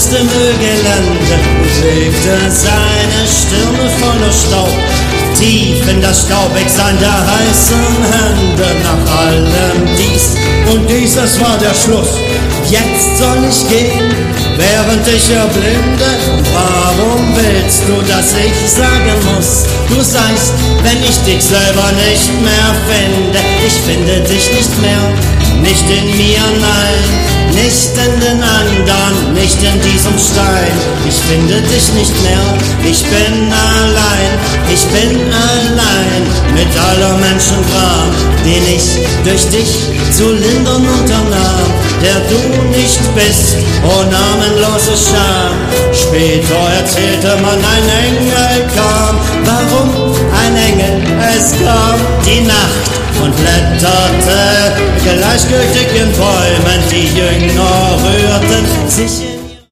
im Ölgelände und legte seine Stirne voller Staub. Tief in das Staubig seiner heißen Hände. Nach allem dies und dies, das war der Schluss. Jetzt soll ich gehen, während ich erblinde. Warum willst du, dass ich sagen muss? Du sagst, wenn ich dich selber nicht mehr finde. Ich finde dich nicht mehr, nicht in mir, nein. Nicht in den anderen, nicht in diesem Stein. Ich finde dich nicht mehr, ich bin allein. Ich bin allein mit aller Menschengram, den ich durch dich zu lindern unternahm. Der du nicht bist, oh namenlose Scham. Später erzählte man, ein Engel kam. Warum ein Engel? Es kam die Nacht und blätterte gleichgültig in Bäumen. Die Jünger rührten sich in